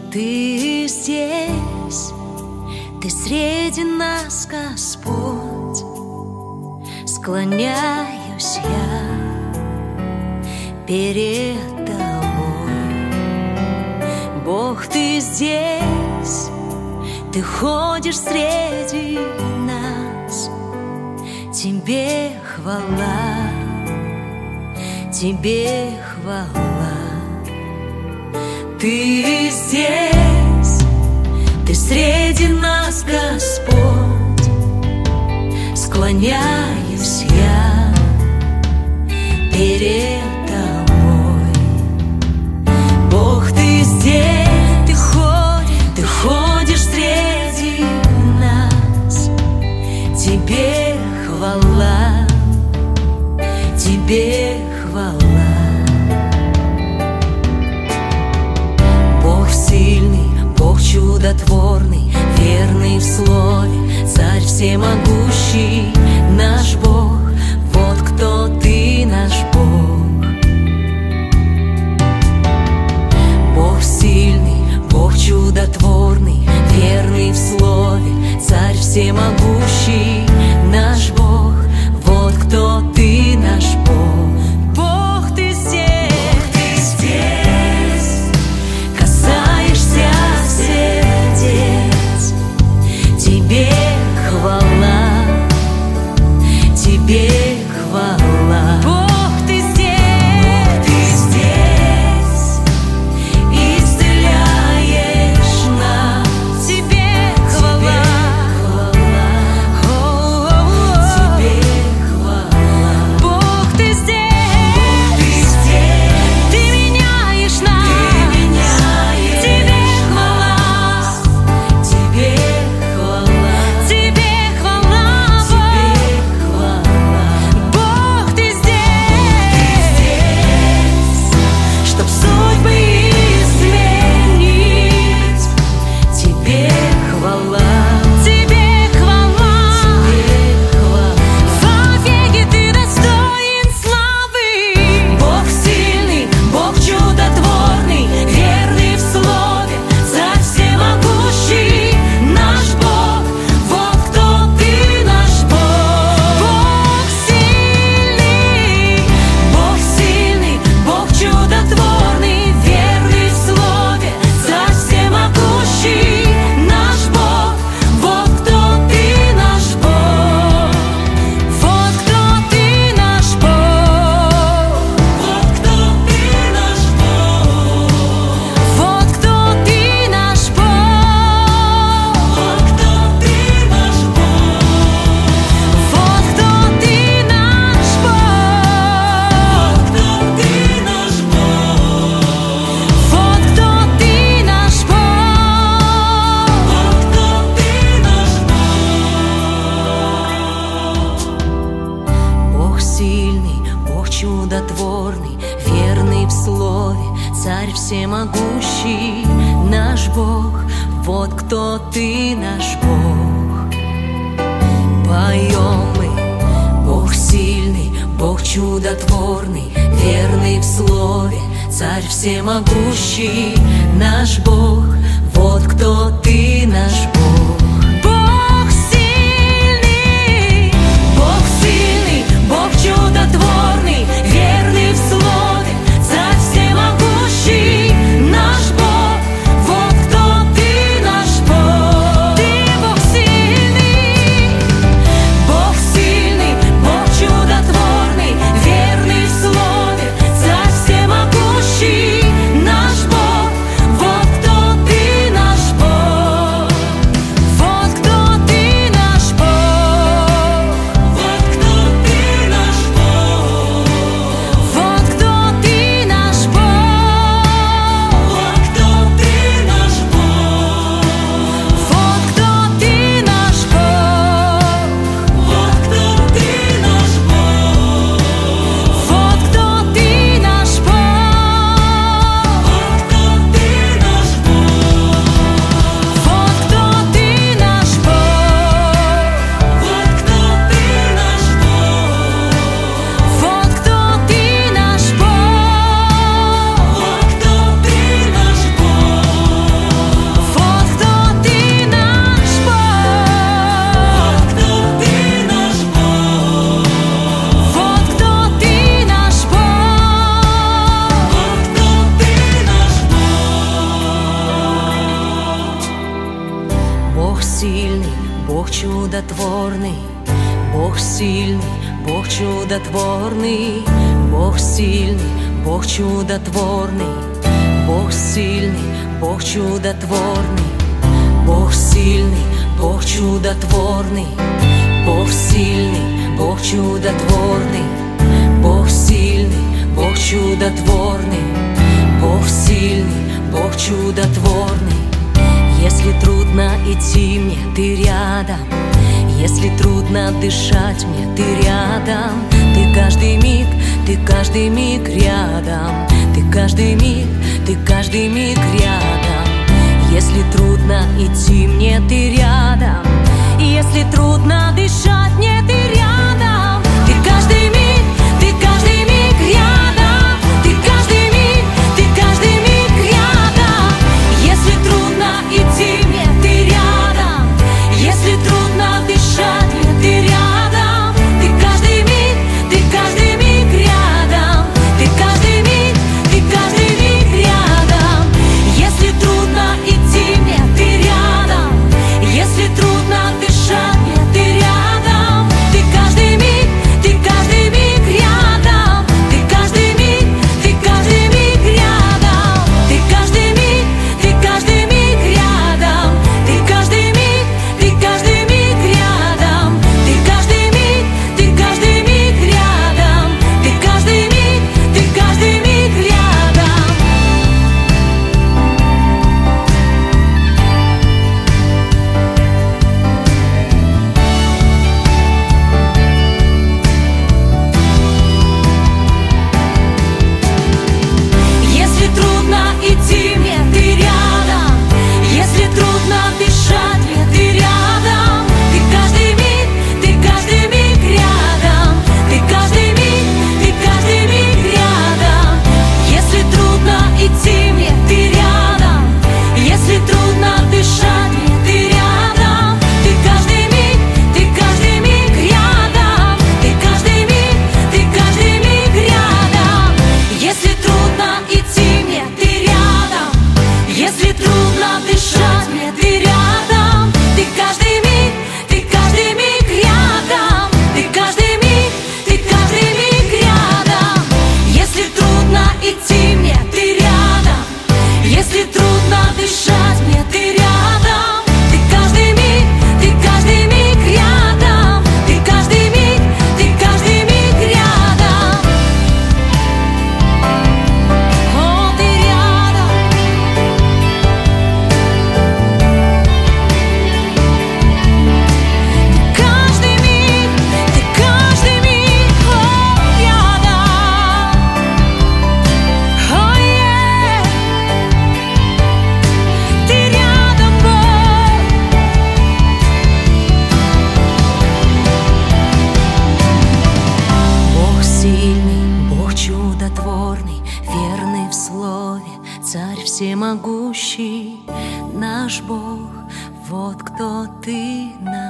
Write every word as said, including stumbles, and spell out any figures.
Ты здесь, Ты среди нас, Господь. Склоняюсь я перед Тобой. Бог, Ты здесь, Ты ходишь среди нас. Тебе хвала, Тебе хвала. Ты здесь, Ты среди нас, Господь. Склоняюсь я перед Тобой. Бог, Ты здесь, Ты ходишь, Ты ходишь среди нас. Тебе хвала, Тебе хвала. Бог чудотворный, верный в слове, Царь всемогущий, наш Бог. Вот кто Ты, наш Бог. Бог сильный, Бог чудотворный, верный в слове, Царь всемогущий, наш Бог. Вот кто Ты, наш Бог. Тебе хвала. Бог, Ты здесь, Бог, Ты здесь, исцеляешь нас. Тебе хвала, Тебе хвала. Бог, Ты здесь, Бог, Ты здесь, Ты меняешь нас. Ты меняешь. Тебе хвала, Тебе хвала. Тебе хвала. Чудотворный, верный в слове, Царь всемогущий, наш Бог. Вот кто Ты, наш Бог. Поем мы, Бог сильный, Бог чудотворный, верный в слове, Царь всемогущий, наш Бог. Вот кто Ты, наш Бог. Бог сильный, Бог сильный, Бог чудотворный, верный в слове, Царь всемогущий, наш Бог. Вот кто Ты, наш Бог. Ты Бог сильный, Бог сильный, Бог чудотворный, верный в слове, Царь всемогущий, наш Бог. Вот кто Ты, наш Бог. чудотворный, Бог сильный, Бог чудотворный, Бог сильный, Бог чудотворный, Бог сильный, Бог чудотворный, Бог сильный, Бог чудотворный, Бог сильный, Бог чудотворный, Бог сильный, Бог чудотворный, Бог сильный, Бог чудотворный. Если трудно идти мне, ты рядом. Если трудно дышать мне, ты рядом. Ты каждый миг, ты каждый миг рядом. Ты каждый миг, ты каждый миг рядом. Если трудно идти мне, ты рядом. Если трудно дышать мне, ты рядом. Ты каждый миг, ты каждый миг рядом. Ты каждый миг, ты каждый миг рядом. Если трудно идти мне, ты рядом. Если трудно дышать мне, ты рядом. Ты каждый миг, ты каждый миг рядом. Ты каждый миг, ты каждый миг рядом. Если трудно идти мне, ты рядом. Если трудно дышать мне, ты рядом. Ты каждый миг, ты каждый миг рядом. Ты каждый миг, ты каждый миг рядом. Ты каждый миг, ты каждый миг рядом. Ты каждый миг, ты каждый миг рядом. Ты каждый миг, ты каждый миг рядом. Ты каждый миг, ты каждый миг рядом. Если трудно идти мне, ты рядом. Если трудно дышать мне, ты рядом. Ты каждый миг, ты каждый миг рядом. Ты каждый миг, ты каждый миг рядом. Если трудно идти мне, ты рядом. Если трудно дышать мне, ты рядом. Ты каждый миг, ты каждый миг рядом. Ты каждый миг, ты каждый миг рядом. Если трудно идти мне, ты рядом. Если трудно дышать мне, ты рядом. Ты каждый миг, ты каждый миг рядом. Ты каждый миг, ты каждый миг рядом. Если трудно идти мне, ты рядом. Если трудно дышать мне, ты рядом. Ты каждый миг, ты каждый миг рядом. Ты каждый миг, ты каждый миг рядом. О, ты рядом. Ты каждый миг, ты каждый миг, о, рядом. О, е. Ты рядом, Бог. Бог сильный, Бог чудотворный, верный в слове, Царь всемогущий, наш Бог, вот кто ты наш.